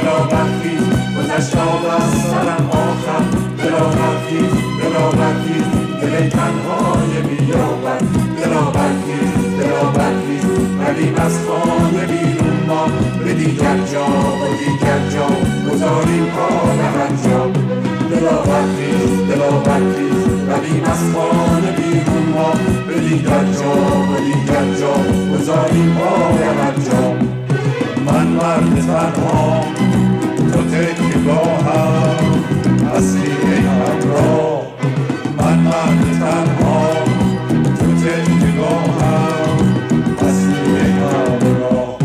دلا برخیز گذشت آب از سرم آخر دلا برخیز دلا برخیز دل تنهای بیابد دلا برخیز ولی از خانه بیرون ما به دیگر جا گذاریم کار انجام دلا برخیز ولی از خانه بیرون ما به دیگر جا گذاریم کار انجام من مرد تنها تو تکیه‌گاهم هستی ای همراه من مرد تنها تو تکیه‌گاهم هستی ای همراه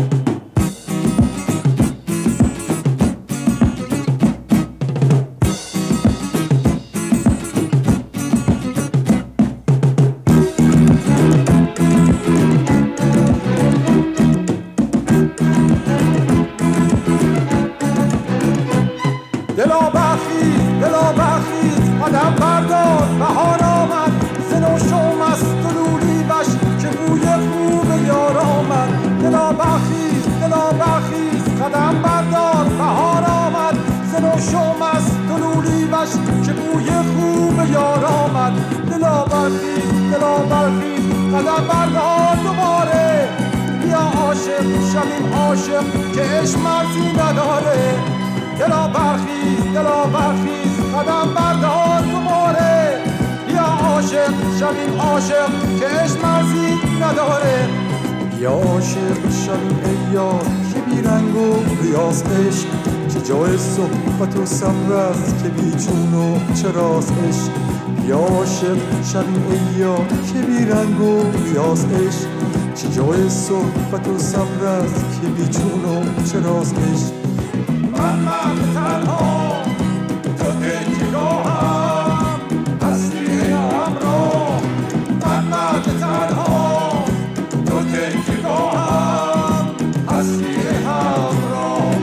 دلا برخیز قدم بردار بهار آمد ز نو شو مست و لولی وش که بوی خوب یار آمد دلا برخیز قدم بردار بهار آمد ز نو شو مست و لولی وش که بوی خوب یار آمد دلا برخیز قدم بردار دوباره بیا عاشق شویم عاشق که عشق مرزی نداره دلا برخیز قدم بردار دوباره بیا عاشق شویم عاشق که عشق مرزی نداره بیا عاشق شویم ای یار که بی رنگ و ریاض عشق که جای صحبت و صبر است که بی چون و چراز عشق بیا عاشق شویم ای یار که بی رنگ و ریاض عشق که جای صحبت و صبر است که بی چون و چراز عشق من مرد تنها تو تکیه‌گاهم هستی ای همراه من مرد تنها تو تکیه‌گاهم هستی ای همراه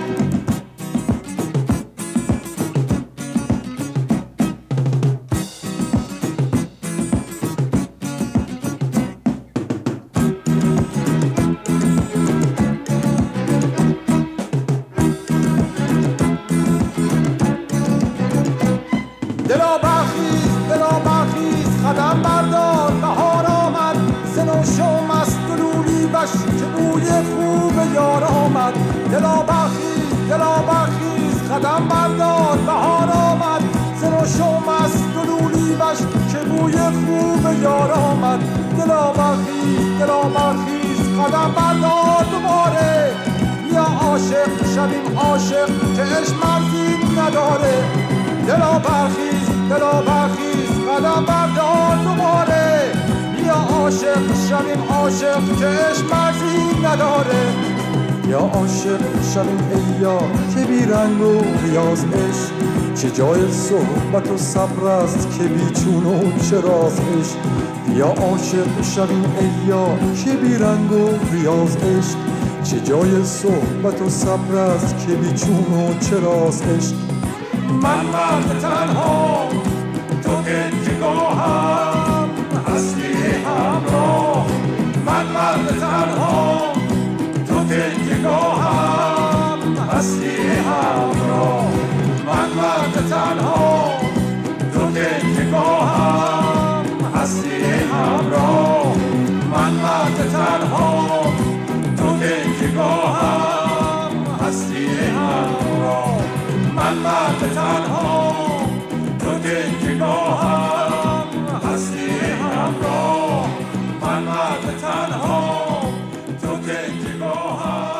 دلا برخیز قدم بردار بهار آمد ز نو شو مست و لولی وش که بوی خوب یار آمد دلا برخیز قدم بردار بهار آمد ز نو شو مست و لولی وش که بوی خوب یار آمد دلا برخیز قدم بردار دوباره بیا عاشق شویم عاشق که عشق مرزی نداره دلا برخیز قدم بردار دوباره بیا عاشق شویم عاشق که عشق مرزی نداره یا عاشق شویم ای یار که بی رنگ و ریاض عشق چه جای صحبت و صبر است که بی چون و چراز عشق یا عاشق شویم ای یار که بی رنگ و ریاض عشق چه جای صحبت و صبر است که بی چون و چراز عشق من مرد تنها تو تکیه‌گاهم هستی ای همراه من مرد تنها تو تکیه‌گاهم هستی ای همراه من مرد تنها تو تکیه‌گاهم هستی ای همراه من مرد تنها تو تکیه‌گاهم هستی ای همراه من مرد تنها تو تکیه‌گاهم هستی ای همراه من مرد تنها تو تکیه‌گاهم